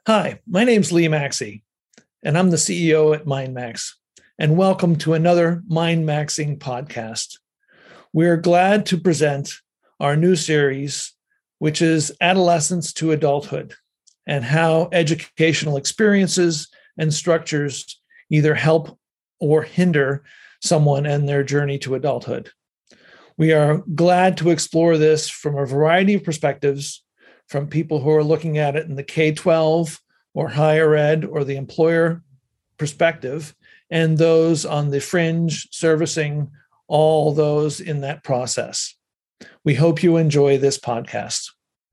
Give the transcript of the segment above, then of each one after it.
Hi, my name's Lee Maxey, and I'm the CEO at MindMax. And welcome to another MindMaxing podcast. We're glad to present our new series, which is Adolescence to Adulthood, and how educational experiences and structures either help or hinder someone and their journey to adulthood. We are glad to explore this from a variety of perspectives, from people who are looking at it in the K-12 or higher ed or the employer perspective, and those on the fringe servicing all those in that process. We hope you enjoy this podcast.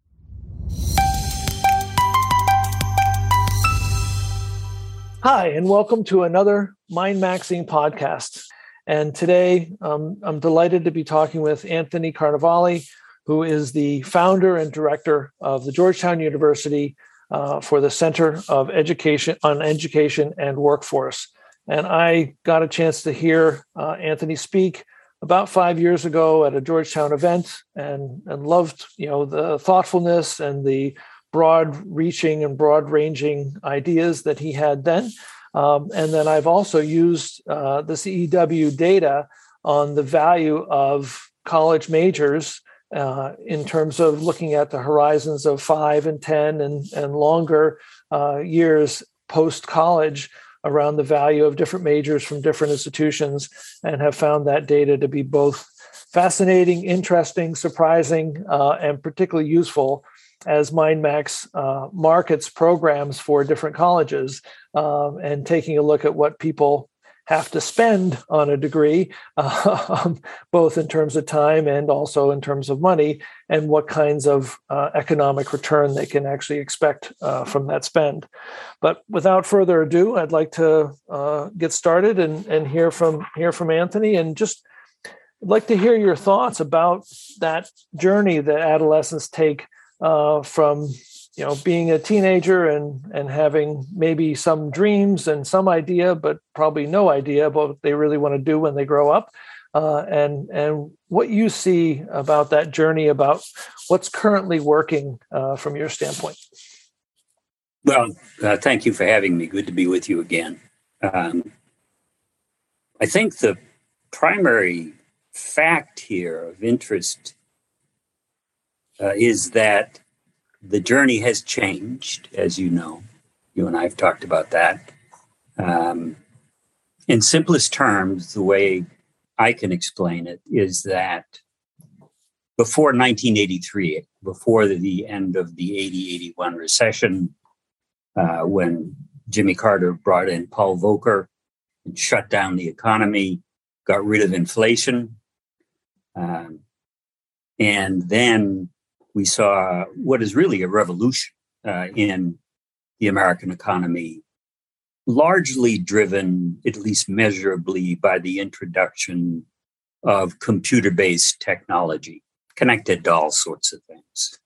Hi, and welcome to another MindMaxing podcast. And today, I'm delighted to be talking with Anthony Carnevale, who is the founder and director of the Georgetown University for the Center of Education and Workforce. And I got a chance to hear Anthony speak about 5 years ago at a Georgetown event, and loved the thoughtfulness and the broad-reaching and broad-ranging ideas that he had then. And then I've also used the CEW data on the value of college majors in terms of looking at the horizons of 5 and 10 and longer years post-college around the value of different majors from different institutions, and have found that data to be both fascinating, interesting, surprising, and particularly useful as MindMax markets programs for different colleges, and taking a look at what people have to spend on a degree, both in terms of time and also in terms of money, and what kinds of economic return they can actually expect from that spend. But without further ado, I'd like to get started and hear from Anthony, and just I'd like to hear your thoughts about that journey that adolescents take from being a teenager and having maybe some dreams and some idea, but probably no idea about what they really want to do when they grow up, and what you see about that journey, about what's currently working from your standpoint. Well, thank you for having me. Good to be with you again. I think the primary fact here of interest is that the journey has changed, as you know. You and I have talked about that. In simplest terms, the way I can explain it is that before 1983, before the end of the 80-81 recession, when Jimmy Carter brought in Paul Volcker and shut down the economy, got rid of inflation, and then we saw what is really a revolution in the American economy, largely driven, at least measurably, by the introduction of computer-based technology, connected to all sorts of things.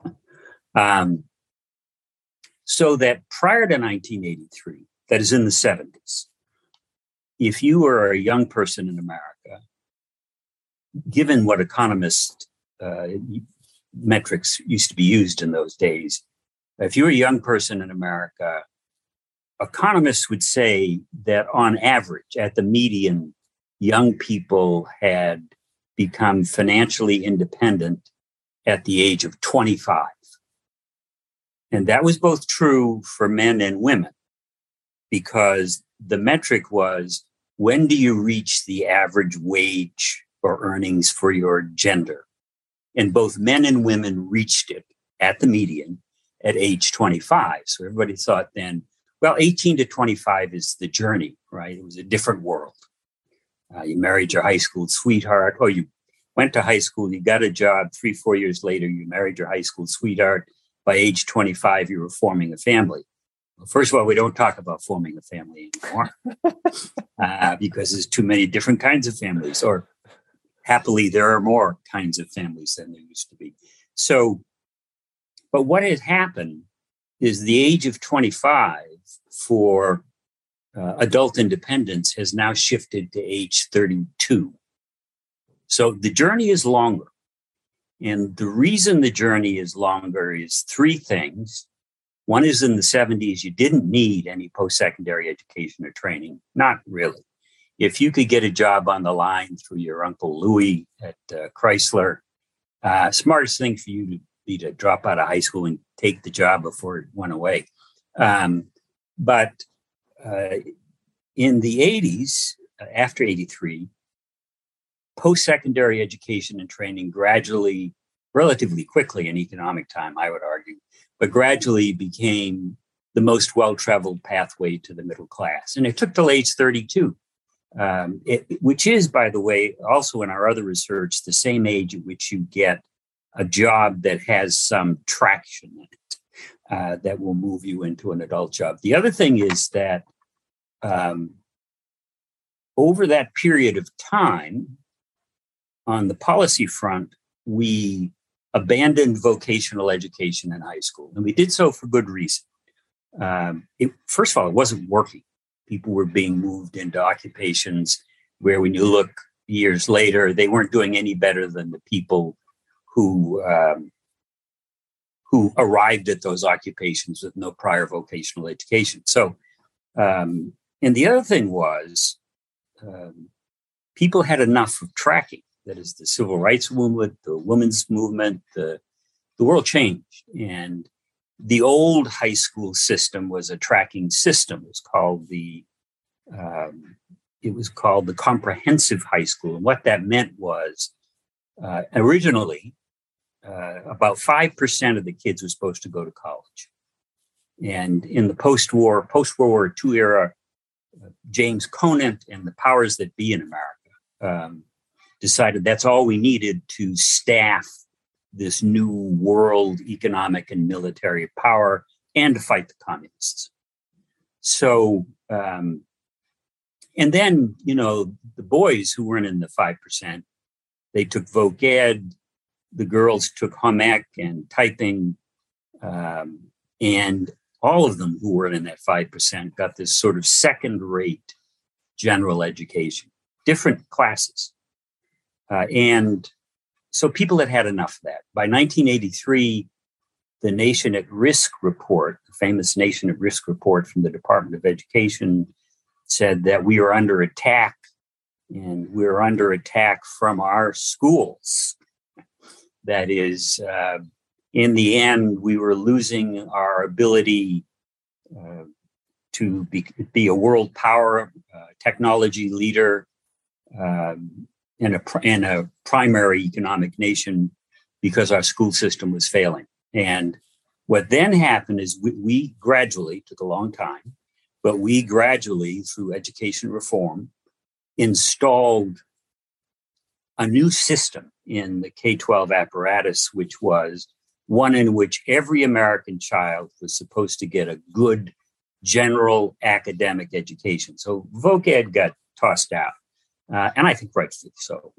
So that prior to 1983, that is in the 70s, if you were a young person in America, given what economists metrics used to be used in those days. If you're a young person in America, economists would say that on average, at the median, young people had become financially independent at the age of 25. And that was both true for men and women, because the metric was, when do you reach the average wage or earnings for your gender? And both men and women reached it at the median at age 25. So everybody thought then, well, 18 to 25 is the journey, right? It was a different world. You married your high school sweetheart, or you went to high school, you got a job, 3-4 years later, you married your high school sweetheart. By age 25, you were forming a family. Well, first of all, we don't talk about forming a family anymore because there's too many different kinds of families, or happily, there are more kinds of families than there used to be. So, but what has happened is the age of 25 for adult independence has now shifted to age 32. So the journey is longer. And the reason the journey is longer is three things. One is in the 70s, you didn't need any post-secondary education or training. Not really. If you could get a job on the line through your Uncle Louis at Chrysler, smartest thing for you to be to drop out of high school and take the job before it went away. But in the 80s, after 83, post-secondary education and training gradually, relatively quickly in economic time, I would argue, but gradually became the most well-traveled pathway to the middle class. And it took till age 32, which is, by the way, also in our other research, the same age at which you get a job that has some traction in it, that will move you into an adult job. The other thing is that over that period of time, on the policy front, we abandoned vocational education in high school. And we did so for good reason. First of all, it wasn't working. People were being moved into occupations where, when you look years later, they weren't doing any better than the people who arrived at those occupations with no prior vocational education. So, and the other thing was, people had enough of tracking. That is, the civil rights movement, the women's movement, the world changed. And the old high school system was a tracking system. It was called the comprehensive high school. And what that meant was, originally, about 5% of the kids were supposed to go to college. And in the post-World War II era, James Conant and the powers that be in America decided that's all we needed to staff this new world economic and military power and to fight the communists. So, and then, the boys who weren't in the 5%, they took voc ed, the girls took home ec and typing, and all of them who were in that 5% got this sort of second-rate general education, different classes. And so people had enough of that. By 1983, the Nation at Risk report, the famous Nation at Risk report from the Department of Education, said that we are under attack, and we're under attack from our schools. That is, in the end, we were losing our ability to be a world power, technology leader, and a primary economic nation because our school system was failing. And what then happened is we gradually, took a long time, but we gradually, through education reform, installed a new system in the K-12 apparatus, which was one in which every American child was supposed to get a good general academic education. So voc ed got tossed out, and I think rightfully so.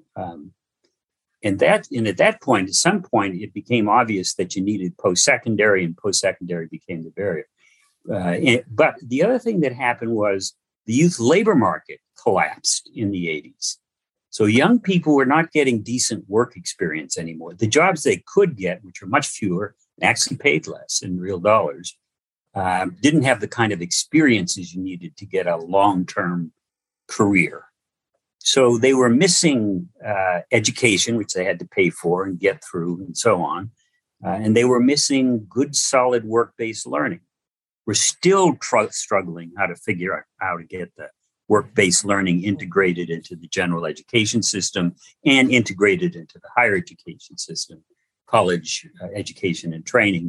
And at that point, at some point, it became obvious that you needed post-secondary, and post-secondary became the barrier. But the other thing that happened was the youth labor market collapsed in the 80s. So young people were not getting decent work experience anymore. The jobs they could get, which are much fewer, and actually paid less in real dollars, didn't have the kind of experiences you needed to get a long-term career. So they were missing education, which they had to pay for and get through and so on. And they were missing good, solid work-based learning. We're still struggling how to figure out how to get the work-based learning integrated into the general education system and integrated into the higher education system, college education and training.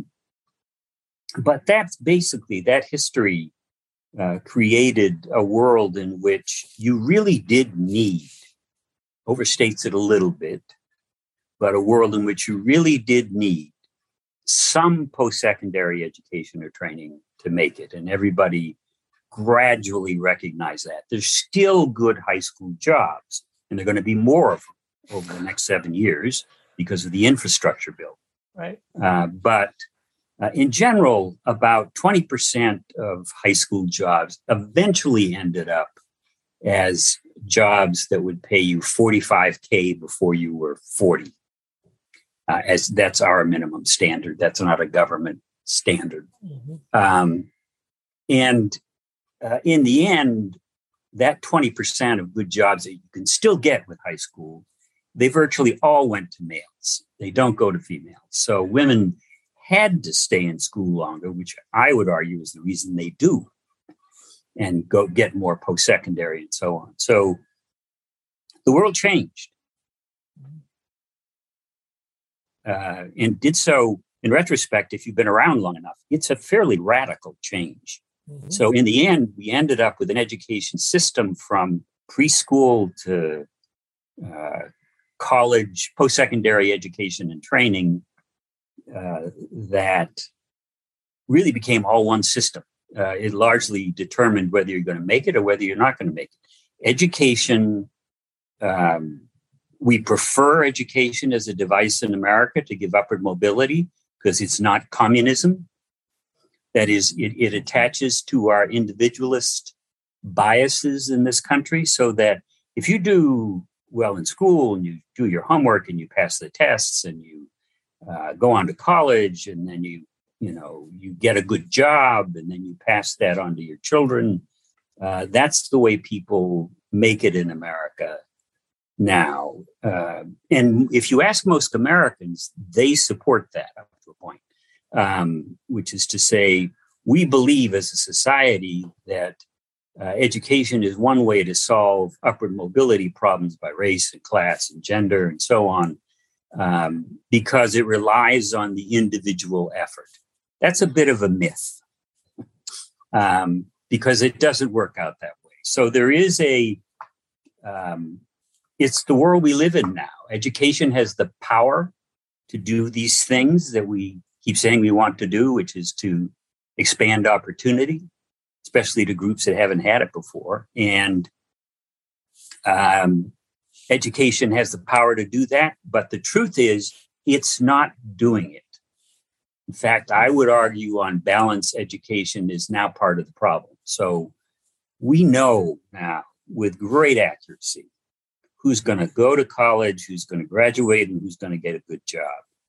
But that's basically, that history created a world in which you really did need, overstates it a little bit, but a world in which you really did need some post-secondary education or training to make it. And everybody gradually recognize that. There's still good high school jobs, and there are going to be more of them over the next 7 years because of the infrastructure bill. Right. But in general, about 20% of high school jobs eventually ended up as jobs that would pay you $45K before you were 40. As that's our minimum standard. That's not a government standard. And in the end, that 20% of good jobs that you can still get with high school, they virtually all went to males. They don't go to females. So women had to stay in school longer, which I would argue is the reason they do, and go get more post-secondary and so on. So the world changed. And did so, in retrospect, if you've been around long enough, it's a fairly radical change. So in the end, we ended up with an education system from preschool to college, post-secondary education and training that really became all one system. It largely determined whether you're going to make it or whether you're not going to make it. Education, we prefer education as a device in America to give upward mobility because it's not communism. That is, it attaches to our individualist biases in this country, so that if you do well in school and you do your homework and you pass the tests and you go on to college and then you get a good job and then you pass that on to your children, that's the way people make it in America now. And if you ask most Americans, they support that up to a point. Which is to say, we believe as a society that education is one way to solve upward mobility problems by race and class and gender and so on, because it relies on the individual effort. That's a bit of a myth, because it doesn't work out that way. So there is it's the world we live in now. Education has the power to do these things that we keep saying we want to do, which is to expand opportunity, especially to groups that haven't had it before. And education has the power to do that. But the truth is, it's not doing it. In fact, I would argue on balance, education is now part of the problem. So we know now with great accuracy who's going to go to college, who's going to graduate, and who's going to get a good job.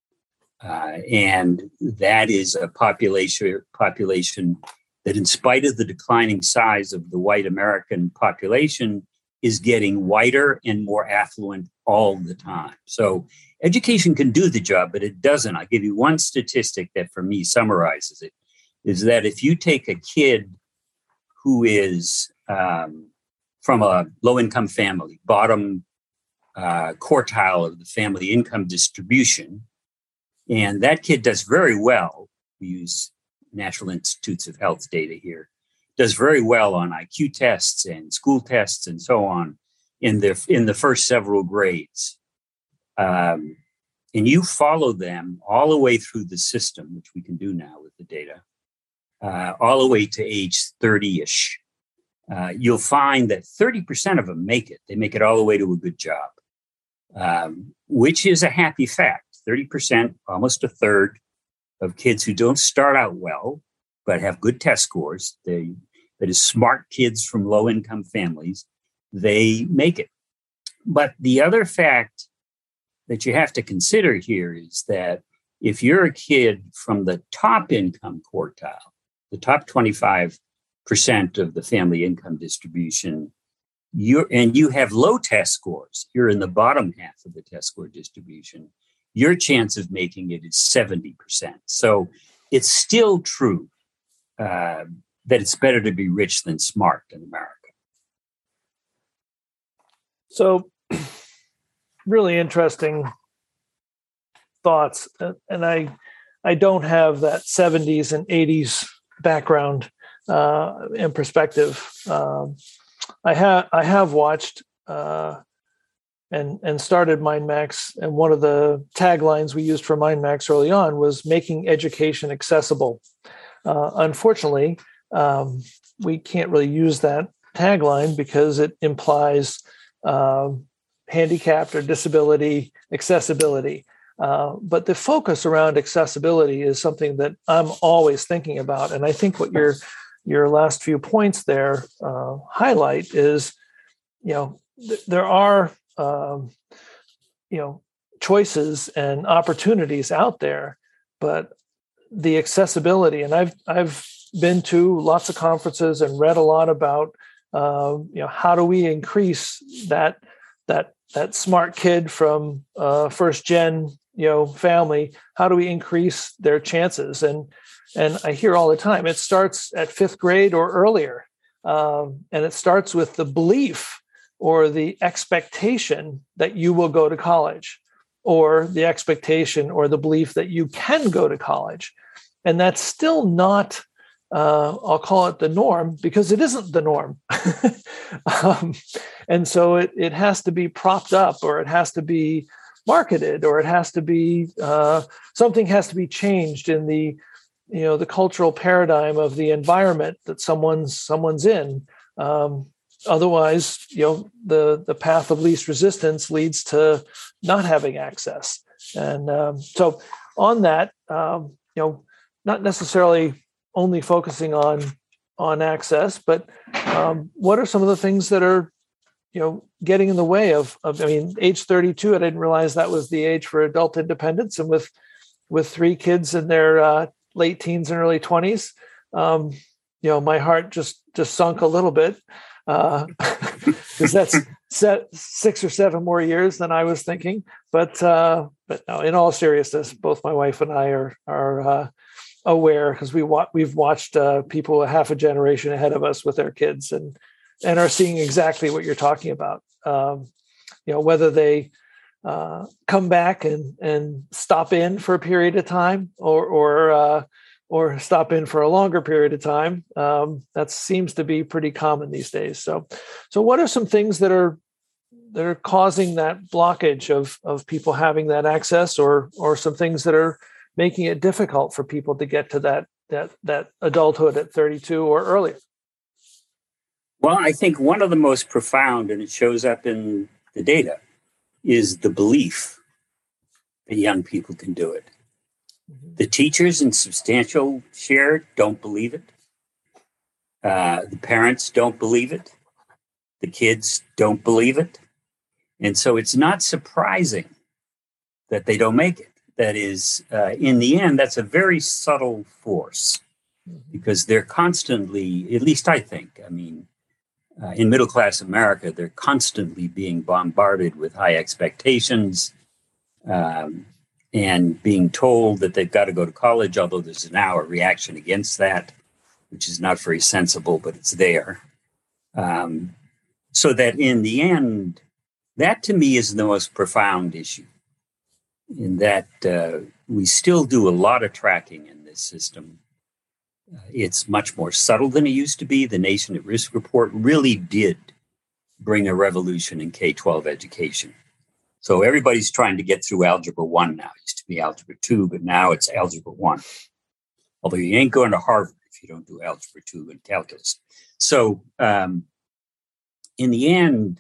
And that is a population that, in spite of the declining size of the white American population, is getting whiter and more affluent all the time. So education can do the job, but it doesn't. I'll give you one statistic that for me summarizes it, is that if you take a kid who is from a low-income family, bottom quartile of the family income distribution, and that kid does very well. We use National Institutes of Health data here. Does very well on IQ tests and school tests and so on in the first several grades. And you follow them all the way through the system, which we can do now with the data, all the way to age 30-ish. You'll find that 30% of them make it. They make it all the way to a good job, which is a happy fact. 30%, almost a third of kids who don't start out well, but have good test scores, that is smart kids from low-income families, they make it. But the other fact that you have to consider here is that if you're a kid from the top income quartile, the top 25% of the family income distribution, you have low test scores, you're in the bottom half of the test score distribution, your chance of making it is 70%. So it's still true that it's better to be rich than smart in America. So really interesting thoughts. And I don't have that 70s and 80s background and perspective. I have watched and started MindMax, and one of the taglines we used for MindMax early on was making education accessible. Unfortunately, we can't really use that tagline because it implies handicapped or disability accessibility. But the focus around accessibility is something that I'm always thinking about. And I think what your last few points there highlight is, there are, choices and opportunities out there, but the accessibility, and I've been to lots of conferences and read a lot about how do we increase that smart kid from first gen family? How do we increase their chances? And I hear all the time it starts at fifth grade or earlier, and it starts with the belief or the expectation that you will go to college, or the expectation or the belief that you can go to college. And that's still not, I'll call it the norm, because it isn't the norm. And so it has to be propped up, or it has to be marketed, or it has to be, something has to be changed in the cultural paradigm of the environment that someone's in. Otherwise, the path of least resistance leads to not having access. And so on that, not necessarily only focusing on access, but what are some of the things that are, getting in the way of age 32, I didn't realize that was the age for adult independence. And with three kids in their late teens and early 20s, my heart just sunk a little bit. Because that's 6 or 7 more years than I was thinking. But no, in all seriousness, both my wife and I are aware, because we've watched people a half a generation ahead of us with their kids and are seeing exactly what you're talking about. Whether they come back and stop in for a period of time, or stop in for a longer period of time. That seems to be pretty common these days. So what are some things that are causing that blockage of people having that access, or some things that are making it difficult for people to get to that adulthood at 32 or earlier? Well, I think one of the most profound, and it shows up in the data, is the belief that young people can do it. The teachers in substantial share don't believe it. The parents don't believe it. The kids don't believe it. And so it's not surprising that they don't make it. That is, in the end, that's a very subtle force, because they're constantly, at least I think, in middle-class America, they're constantly being bombarded with high expectations, and being told that they've got to go to college, although there's now a reaction against that, which is not very sensible, but it's there. So that in the end, that to me is the most profound issue, in that we still do a lot of tracking in this system. It's much more subtle than it used to be. The Nation at Risk report really did bring a revolution in K-12 education. So everybody's trying to get through Algebra 1 now. It used to be Algebra 2, but now it's Algebra 1. Although you ain't going to Harvard if you don't do Algebra 2 and calculus. So in the end,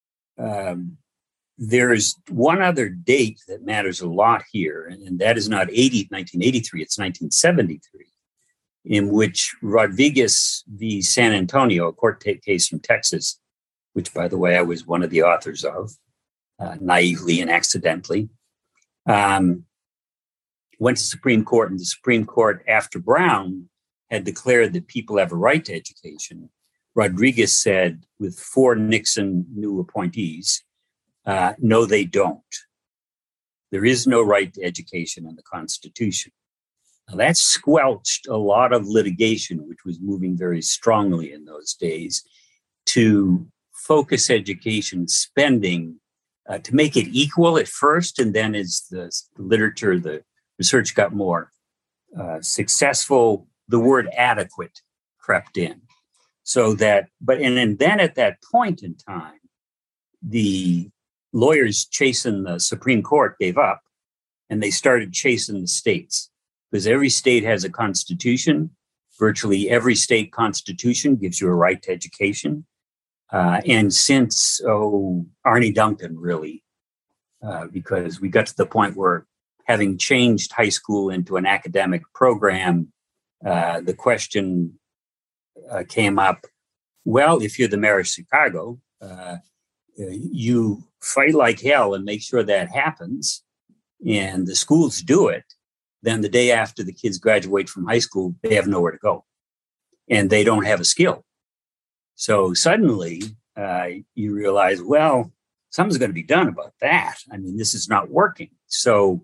there's one other date that matters a lot here, and that is not 1983, it's 1973, in which Rodriguez v. San Antonio, a court case from Texas, which, by the way, I was one of the authors of, naively and accidentally, went to Supreme Court, and the Supreme Court, after Brown had declared that people have a right to education, Rodriguez said, with 4 Nixon new appointees, no, they don't. There is no right to education in the Constitution. Now, that squelched a lot of litigation, which was moving very strongly in those days, to focus education spending, to make it equal at first, and then as the literature, the research got more successful, the word adequate crept in. So that, and then at that point in time, the lawyers chasing the Supreme Court gave up, and they started chasing the states, because every state has a constitution. Virtually every state constitution gives you a right to education. And since, Arne Duncan, really, because we got to the point where, having changed high school into an academic program, the question came up, well, if you're the mayor of Chicago, you fight like hell and make sure that happens, and the schools do it. then the day after the kids graduate from high school, they have nowhere to go and they don't have a skill. So suddenly you realize, well, something's going to be done about that. I mean, this is not working. So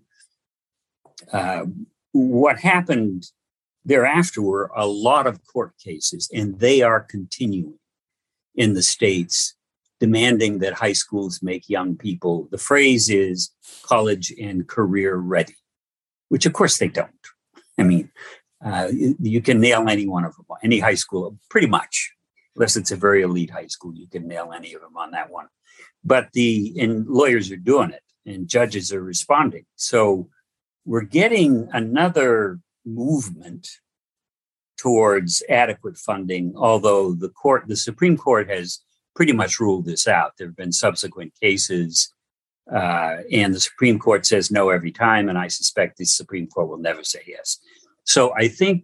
what happened thereafter were a lot of court cases, and they are continuing in the states, demanding that high schools make young people, the phrase is college and career ready, which of course they don't. I mean, you can nail any one of them, any high school, pretty much, unless it's a very elite high school, you can nail any of them on that one. But and lawyers are doing it and judges are responding. So we're getting another movement towards adequate funding, although the Supreme Court has pretty much ruled this out. There have been subsequent cases, and the Supreme Court says no every time, and I suspect the Supreme Court will never say yes. So I think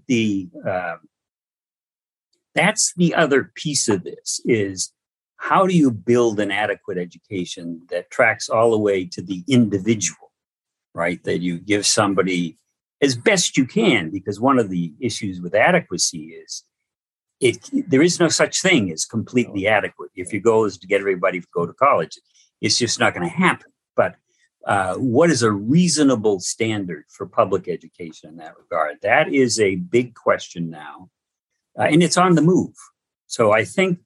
that's the other piece of this is how do you build an adequate education that tracks all the way to the individual, right? That you give somebody as best you can, because one of the issues with adequacy is there is no such thing as completely adequate. If your goal is to get everybody to go to college, it's just not going to happen. But what is a reasonable standard for public education in that regard? That is a big question now, and it's on the move. So I think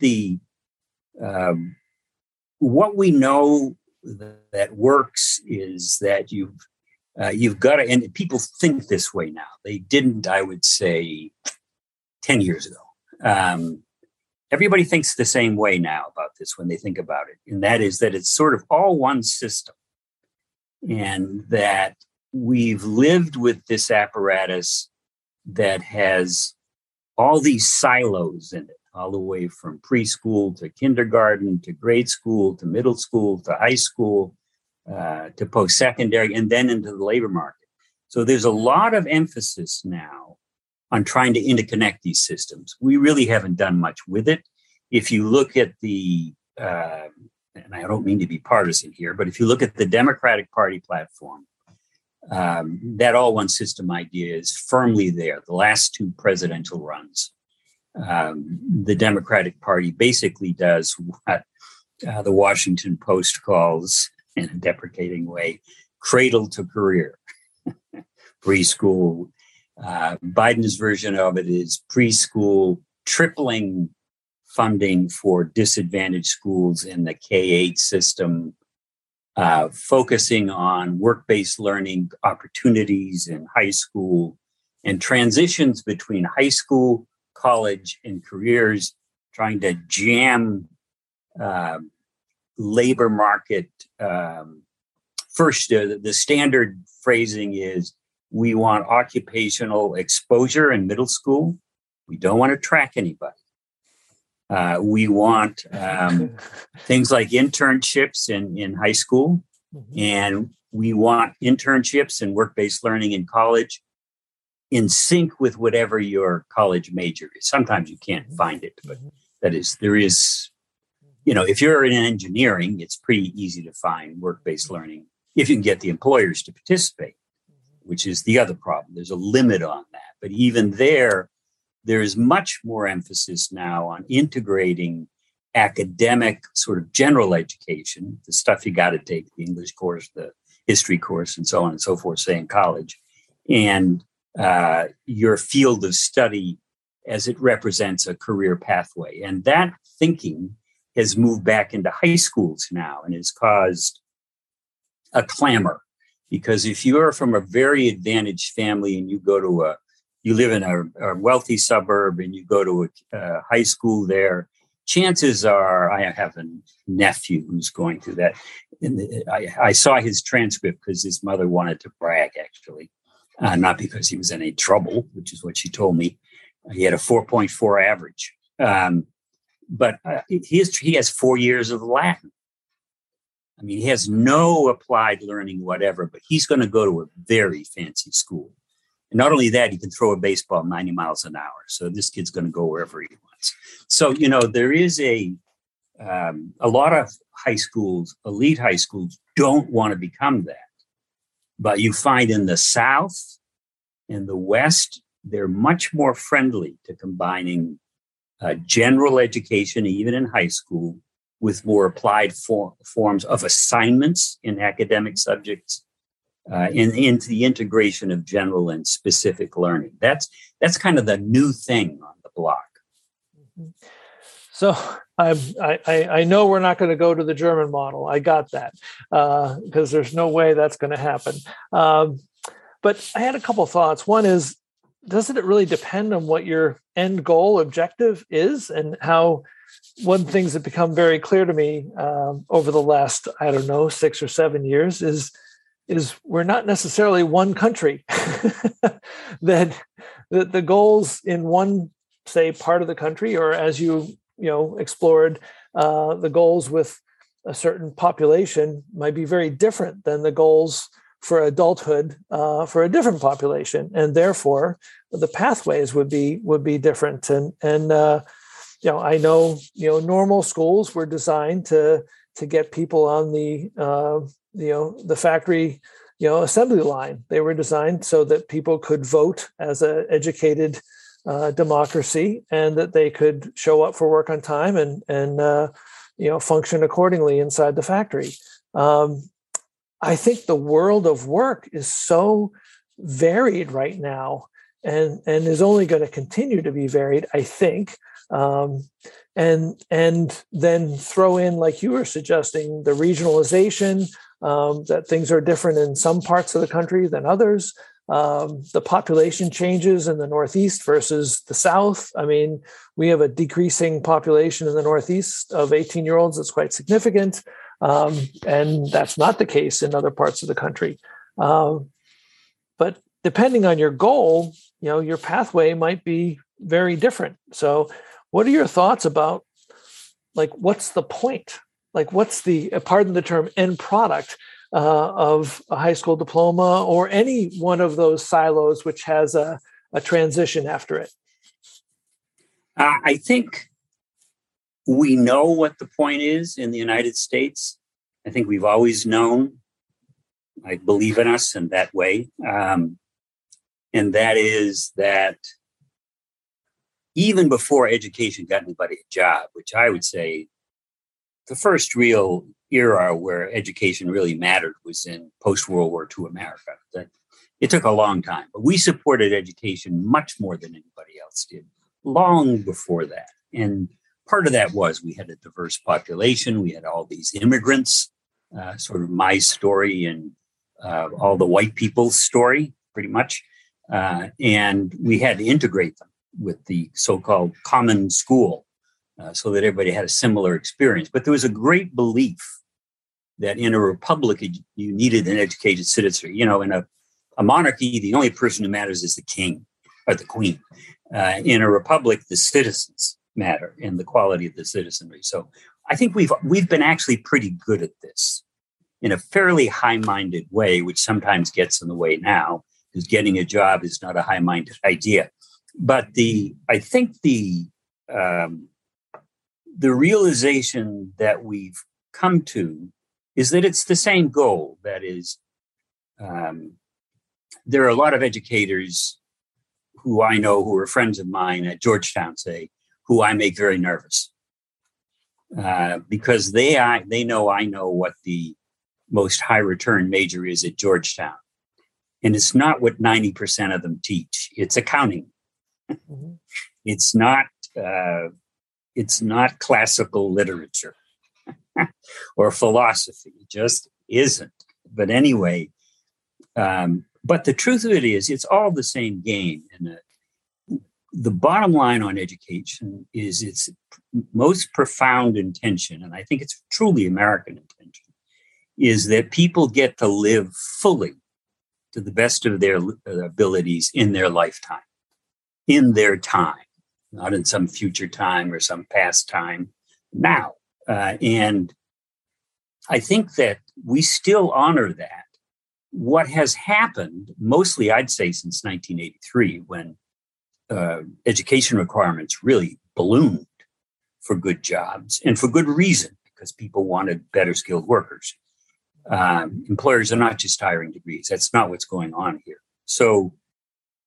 what we know that works is that you've got to, and people think this way now. They didn't, I would say, 10 years ago. Everybody thinks the same way now about this when they think about it. And that is that it's sort of all one system. And that we've lived with this apparatus that has all these silos in it, all the way from preschool to kindergarten to grade school to middle school to high school to post-secondary and then into the labor market. So there's a lot of emphasis now on trying to interconnect these systems. We really haven't done much with it. If you look at and I don't mean to be partisan here, but if you look at the Democratic Party platform, that all one system idea is firmly there. The last two presidential runs, the Democratic Party basically does what the Washington Post calls, in a deprecating way, cradle to career, preschool. Biden's version of it is preschool, tripling funding for disadvantaged schools in the K-8 system, focusing on work-based learning opportunities in high school and transitions between high school, college, and careers, trying to jam labor market. First, the standard phrasing is we want occupational exposure in middle school. We don't want to track anybody. We want things like internships in high school, and we want internships and work-based learning in college in sync with whatever your college major is. Sometimes you can't find it, but there is, if you're in engineering, it's pretty easy to find work-based learning if you can get the employers to participate, which is the other problem. There's a limit on that. But even there is much more emphasis now on integrating academic sort of general education, the stuff you got to take, the English course, the history course, and so on and so forth, say in college, and your field of study as it represents a career pathway. And that thinking has moved back into high schools now and has caused a clamor. Because if you're from a very advantaged family and you live in a wealthy suburb and you go to a high school there, chances are, I have a nephew who's going through that. And I saw his transcript because his mother wanted to brag, actually, not because he was in any trouble, which is what she told me. He had a 4.4 average. But he has 4 years of Latin. I mean, he has no applied learning, whatever, but he's going to go to a very fancy school. And not only that, he can throw a baseball 90 miles an hour. So this kid's going to go wherever he wants. So, there is a lot of high schools, elite high schools, don't want to become that. But you find in the South In the West, they're much more friendly to combining general education, even in high school, with more applied forms of assignments in academic subjects, into the integration of general and specific learning. That's kind of the new thing on the block. So I know we're not going to go to the German model. I got that, because there's no way that's going to happen. But I had a couple of thoughts. One is, doesn't it really depend on what your end goal objective is? And how one of the things that become very clear to me over the last, 6 or 7 years is we're not necessarily one country. That the goals in one, say, part of the country, or as you explored, the goals with a certain population might be very different than the goals for adulthood for a different population, and therefore the pathways would be different. And I know normal schools were designed to get people on the factory assembly line. They were designed so that people could vote as an educated democracy, and that they could show up for work on time and function accordingly inside the factory. I think the world of work is so varied right now, and is only going to continue to be varied, I think. And then throw in, like you were suggesting, the regionalization, that things are different in some parts of the country than others. The population changes in the Northeast versus the South. I mean, we have a decreasing population in the Northeast of 18-year-olds that's quite significant. And that's not the case in other parts of the country. But depending on your goal, your pathway might be very different. So what are your thoughts about, like, what's the point? Like, what's the, pardon the term, end product of a high school diploma, or any one of those silos which has a transition after it? I think we know what the point is in the United States. I think we've always known. I believe in us in that way. And that is that even before education got anybody a job, which I would say the first real era where education really mattered was in post-World War II America. It took a long time, but we supported education much more than anybody else did, long before that. And part of that was we had a diverse population. We had all these immigrants, sort of my story and all the white people's story, pretty much. And we had to integrate them with the so-called common school so that everybody had a similar experience. But there was a great belief that in a republic, you needed an educated citizenry. In a monarchy, the only person who matters is the king or the queen. In a republic, the citizens matter and the quality of the citizenry. So I think we've been actually pretty good at this in a fairly high-minded way, which sometimes gets in the way now, because getting a job is not a high-minded idea. But I think the realization that we've come to is that it's the same goal. That is, there are a lot of educators who I know who are friends of mine at Georgetown, say, who I make very nervous because they know I know what the most high return major is at Georgetown. And it's not what 90% of them teach. It's accounting. Mm-hmm. It's not classical literature or philosophy. It just isn't. But anyway, but the truth of it is, it's all the same game. And the bottom line on education is its most profound intention, and I think it's truly American intention, is that people get to live fully to the best of their abilities in their lifetime, in their time, not in some future time or some past time, now. And I think that we still honor that. What has happened, mostly I'd say since 1983, when education requirements really ballooned for good jobs and for good reason, because people wanted better skilled workers. Employers are not just hiring degrees. That's not what's going on here. So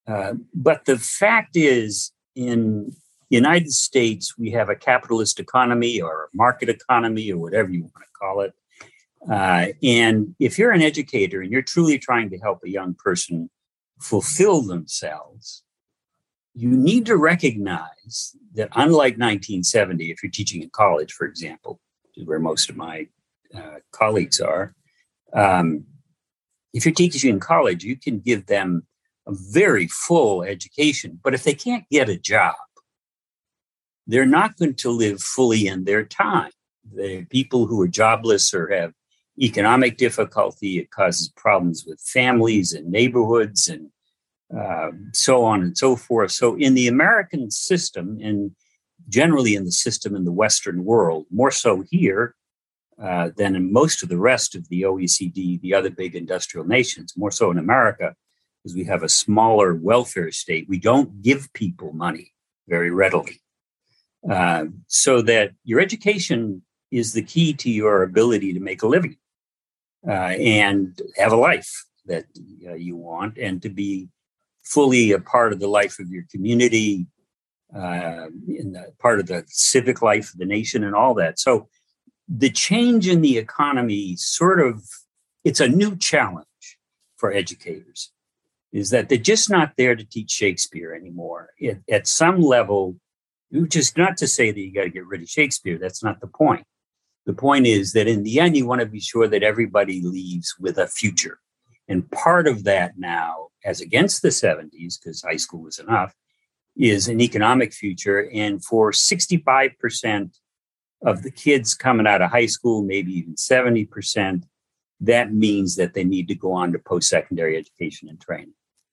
But the fact is, in the United States, we have a capitalist economy or a market economy or whatever you want to call it. And if you're an educator and you're truly trying to help a young person fulfill themselves, you need to recognize that unlike 1970, if you're teaching in college, for example, which is where most of my colleagues are, if you're teaching in college, you can give them a very full education. But if they can't get a job, they're not going to live fully in their time. The people who are jobless or have economic difficulty, it causes problems with families and neighborhoods and so on and so forth. So in the American system, and generally in the system in the Western world, more so here than in most of the rest of the OECD, the other big industrial nations, more so in America, because we have a smaller welfare state. We don't give people money very readily. So that your education is the key to your ability to make a living and have a life that you want, and to be fully a part of the life of your community, in the part of the civic life of the nation and all that. So the change in the economy it's a new challenge for educators, is that they're just not there to teach Shakespeare anymore. At some level, which is not to say that you got to get rid of Shakespeare. That's not the point. The point is that in the end, you want to be sure that everybody leaves with a future. And part of that now, as against the 70s, because high school was enough, is an economic future. And for 65% of the kids coming out of high school, maybe even 70%, that means that they need to go on to post-secondary education and training.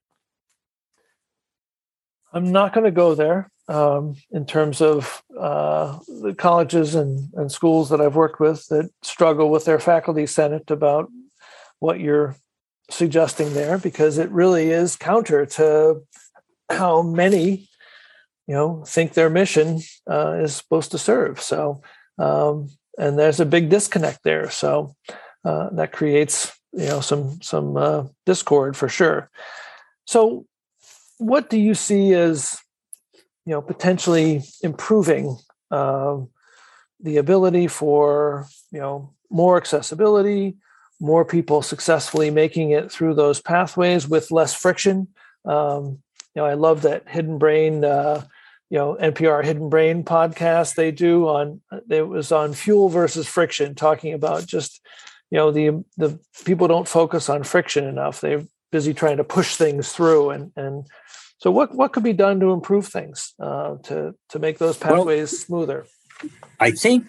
I'm not going to go there in terms of the colleges and schools that I've worked with that struggle with their faculty senate about what you're suggesting there, because it really is counter to how many, think their mission is supposed to serve. So, and there's a big disconnect there. So that creates, some discord for sure. So what do you see as, potentially improving the ability for, more accessibility, more people successfully making it through those pathways with less friction? I love that Hidden Brain, NPR Hidden Brain podcast they do it was on fuel versus friction, talking about just, the people don't focus on friction enough. They're busy trying to push things through. And so what could be done to improve things, to make those pathways smoother? I think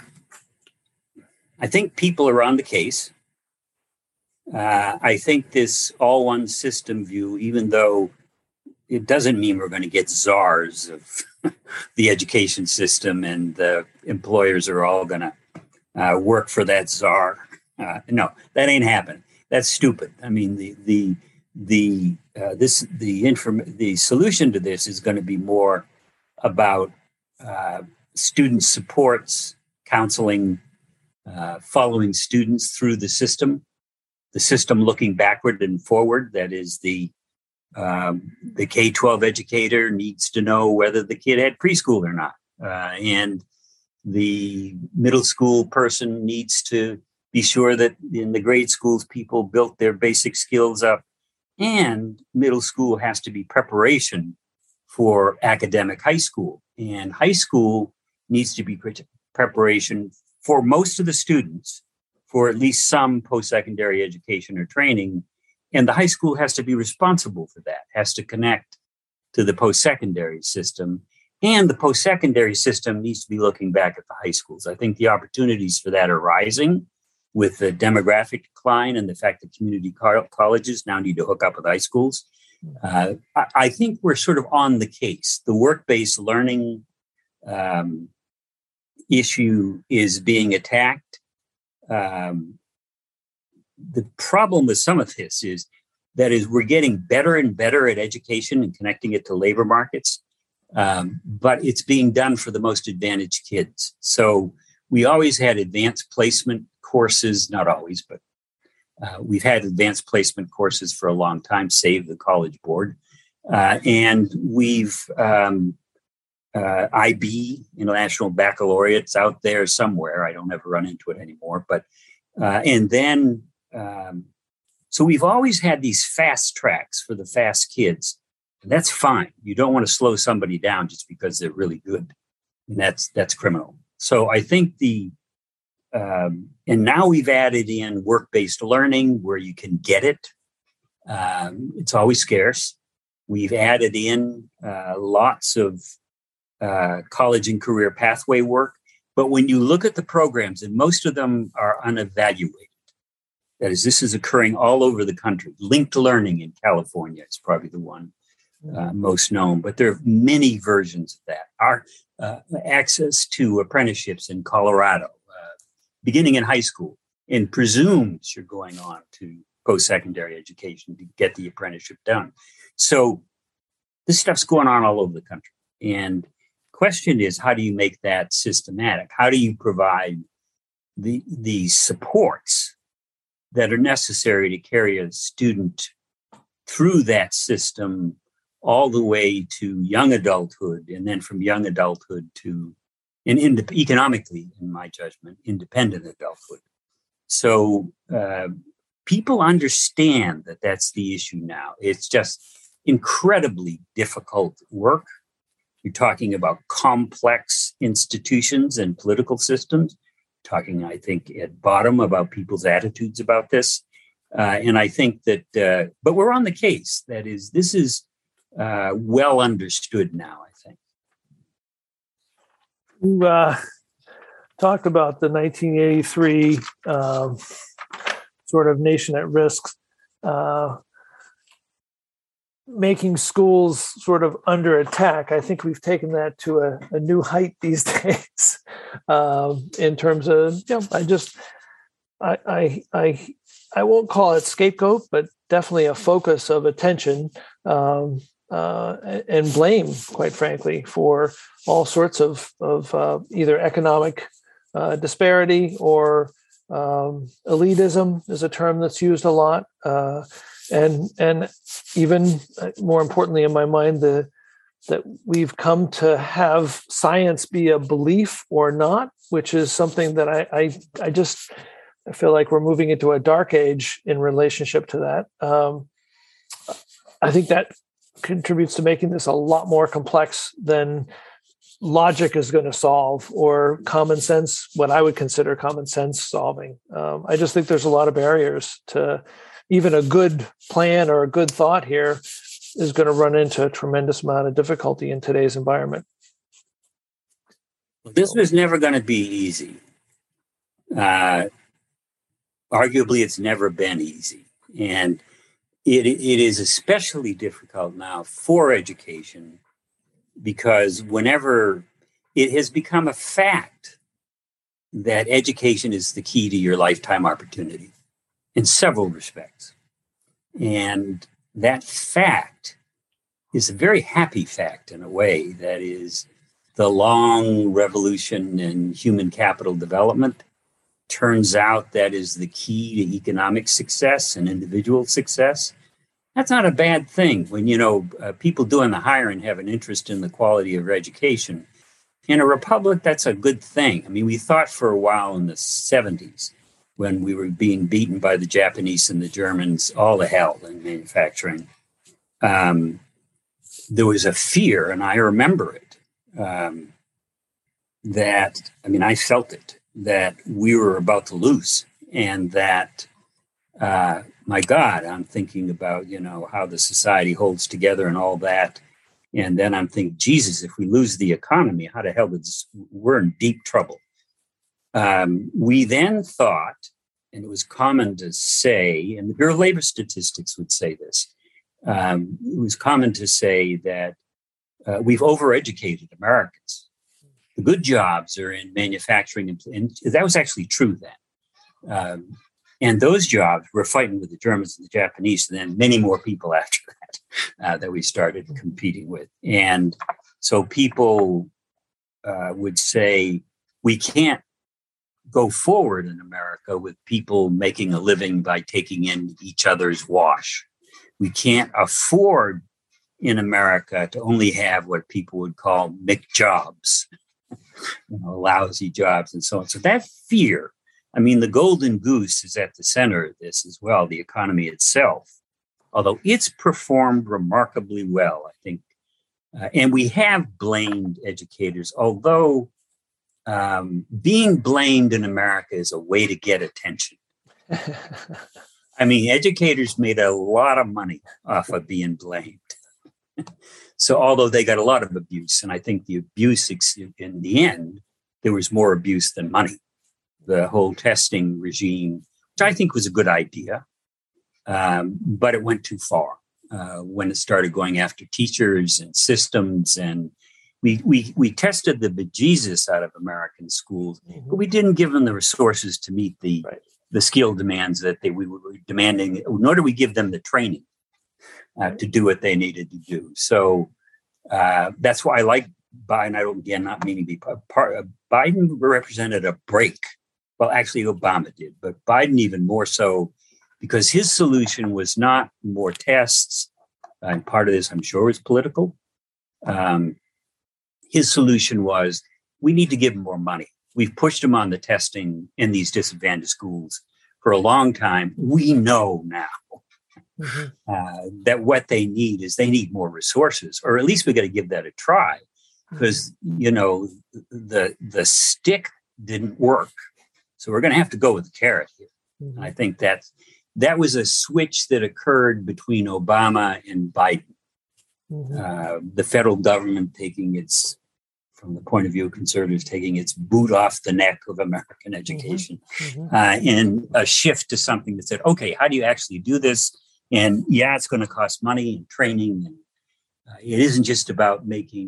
people are on the case. I think this all one system view, even though it doesn't mean we're going to get czars of the education system and the employers are all going to work for that czar. No, that ain't happening. That's stupid. I mean, the solution to this is going to be more about student supports, counseling, following students through the system looking backward and forward. That is, the K-12 educator needs to know whether the kid had preschool or not. And the middle school person needs to be sure that in the grade schools, people built their basic skills up. And middle school has to be preparation for academic high school. And high school needs to be preparation for most of the students for at least some post-secondary education or training. And the high school has to be responsible for that, has to connect to the post-secondary system. And the post-secondary system needs to be looking back at the high schools. I think the opportunities for that are rising with the demographic decline and the fact that community colleges now need to hook up with high schools. I think we're sort of on the case. The work-based learning issue is being attacked. The problem with some of this is we're getting better and better at education and connecting it to labor markets, but it's being done for the most advantaged kids. So we always had advanced placement courses, not always, but we've had advanced placement courses for a long time, save the College Board. And we've IB, International Baccalaureate's out there somewhere. I don't ever run into it anymore. But and then so we've always had these fast tracks for the fast kids. And that's fine. You don't want to slow somebody down just because they're really good. And that's criminal. So I think and now we've added in work-based learning where you can get it. It's always scarce. We've added in lots of college and career pathway work. But when you look at the programs, and most of them are unevaluated, that is, this is occurring all over the country. Linked learning in California is probably the one most known, but there are many versions of that. Our access to apprenticeships in Colorado, beginning in high school, and presumes you're going on to post-secondary education to get the apprenticeship done. So this stuff's going on all over the country. And question is, how do you make that systematic? How do you provide the supports that are necessary to carry a student through that system all the way to young adulthood, and then from young adulthood to economically, in my judgment, independent adulthood? So people understand that that's the issue now. It's just incredibly difficult work. You're talking about complex institutions and political systems, talking, I think, at bottom about people's attitudes about this. And I think that, but we're on the case. That is, this is well understood now, I think. You talked about the 1983 sort of nation at risk, making schools sort of under attack. I think we've taken that to a new height these days in terms of, I won't call it scapegoat, but definitely a focus of attention and blame, quite frankly, for all sorts of either economic disparity or elitism is a term that's used a lot. And even more importantly, in my mind, that we've come to have science be a belief or not, which is something that I feel like we're moving into a dark age in relationship to that. I think that contributes to making this a lot more complex than logic is going to solve, or common sense, what I would consider common sense solving. I just think there's a lot of barriers to even a good plan or a good thought here is going to run into a tremendous amount of difficulty in today's environment. This was never going to be easy. Arguably, it's never been easy. And it is especially difficult now for education because whenever it has become a fact that education is the key to your lifetime opportunity in several respects. And that fact is a very happy fact in a way. That is, the long revolution in human capital development turns out that is the key to economic success and individual success. That's not a bad thing when, people doing the hiring have an interest in the quality of education. In a republic, that's a good thing. I mean, we thought for a while in the 70s, when we were being beaten by the Japanese and the Germans, all to hell in manufacturing, there was a fear, and I remember it, I felt it, that we were about to lose, and that, my God, I'm thinking about, how the society holds together and all that. And then I'm thinking, Jesus, if we lose the economy, how the hell we're in deep trouble. We then thought, and it was common to say, and the Bureau of Labor Statistics would say this, it was common to say that we've overeducated Americans. The good jobs are in manufacturing, and that was actually true then. And those jobs were fighting with the Germans and the Japanese, and then many more people after that we started competing with. And so people would say, we can't go forward in America with people making a living by taking in each other's wash. We can't afford in America to only have what people would call McJobs, lousy jobs and so on. So that fear, I mean, the golden goose is at the center of this as well, the economy itself, although it's performed remarkably well, I think. And we have blamed educators, although being blamed in America is a way to get attention. I mean, educators made a lot of money off of being blamed. So although they got a lot of abuse, and I think the abuse in the end, there was more abuse than money. The whole testing regime, which I think was a good idea, but it went too far when it started going after teachers and systems. And we tested the bejesus out of American schools, but we didn't give them the resources to meet the skill demands that we were demanding, nor did we give them the training to do what they needed to do. So that's why I like Biden. Again, not meaning to be part of Biden represented a break. Well, actually, Obama did, but Biden even more so, because his solution was not more tests. And part of this, I'm sure, is political. His solution was, we need to give them more money. We've pushed them on the testing in these disadvantaged schools for a long time. We know now that what they need is they need more resources, or at least we got to give that a try, because, the stick didn't work. So we're going to have to go with the carrot here. And I think that was a switch that occurred between Obama and Biden. The federal government from the point of view of conservatives, taking its boot off the neck of American education, and a shift to something that said, okay, how do you actually do this? And it's going to cost money and training. And it isn't just about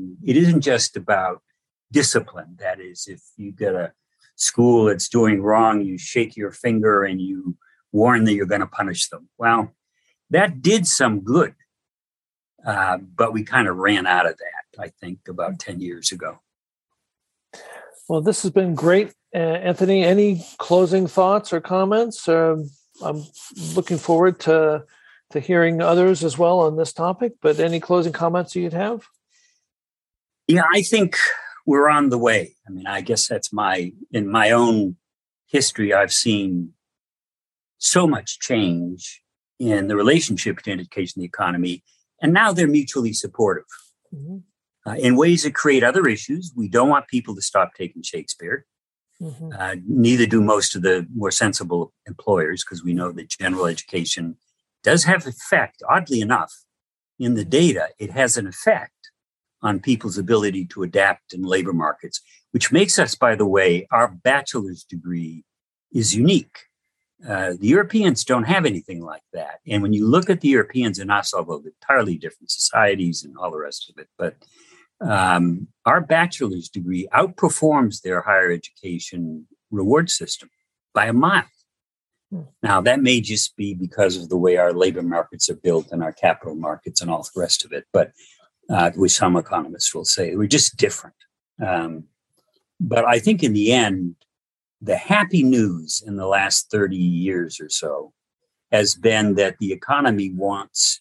discipline. That is, if you get a school that's doing wrong, you shake your finger and you warn that you're going to punish them. Well, that did some good, but we kind of ran out of that, I think, about 10 years ago. Well, this has been great. Anthony, any closing thoughts or comments? I'm looking forward to hearing others as well on this topic, but any closing comments you'd have? Yeah, I think we're on the way. I mean, I guess in my own history, I've seen so much change in the relationship between education and the economy, and now they're mutually supportive in ways that create other issues. We don't want people to stop taking Shakespeare. Neither do most of the more sensible employers, because we know that general education does have effect. Oddly enough, in the data, it has an effect on people's ability to adapt in labor markets, which makes us, by the way, our bachelor's degree is unique. The Europeans don't have anything like that. And when you look at the Europeans and us, although they're entirely different societies and all the rest of it, but our bachelor's degree outperforms their higher education reward system by a mile. Now, that may just be because of the way our labor markets are built and our capital markets and all the rest of it. But which some economists will say we're just different. But I think in the end, the happy news in the last 30 years or so has been that the economy wants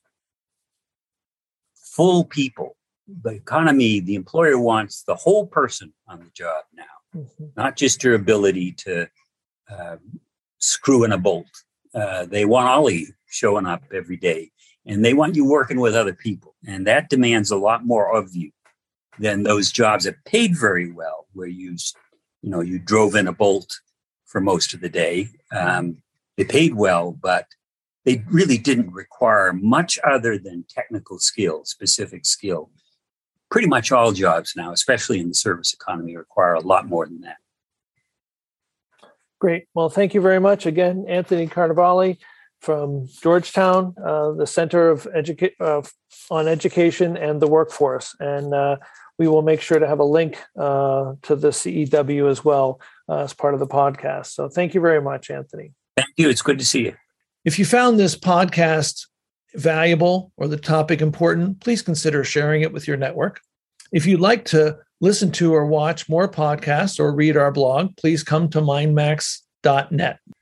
full people. The employer wants the whole person on the job now, not just your ability to screw in a bolt. They want all of you showing up every day, and they want you working with other people. And that demands a lot more of you than those jobs that paid very well, where you drove in a bolt for most of the day. They paid well, but they really didn't require much other than technical skill, specific skill. Pretty much all jobs now, especially in the service economy, require a lot more than that. Great. Well, thank you very much again, Anthony Carnevale from Georgetown, the Center on Education and the Workforce. And we will make sure to have a link to the CEW as well as part of the podcast. So thank you very much, Anthony. Thank you. It's good to see you. If you found this podcast valuable or the topic important, please consider sharing it with your network. If you'd like to listen to or watch more podcasts or read our blog, please come to mindmax.net.